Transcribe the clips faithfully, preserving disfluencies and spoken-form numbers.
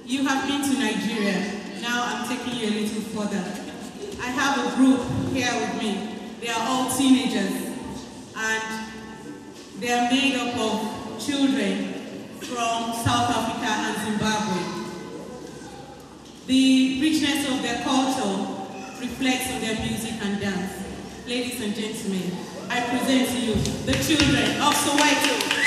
You have been to Nigeria. Now I'm taking you a little further. I have a group here with me. They are all teenagers, and they are made up of children from South Africa and Zimbabwe. The richness of their culture reflects on their music and dance. Ladies and gentlemen, I present to you the children of Soweto.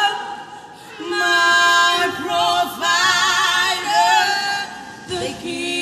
King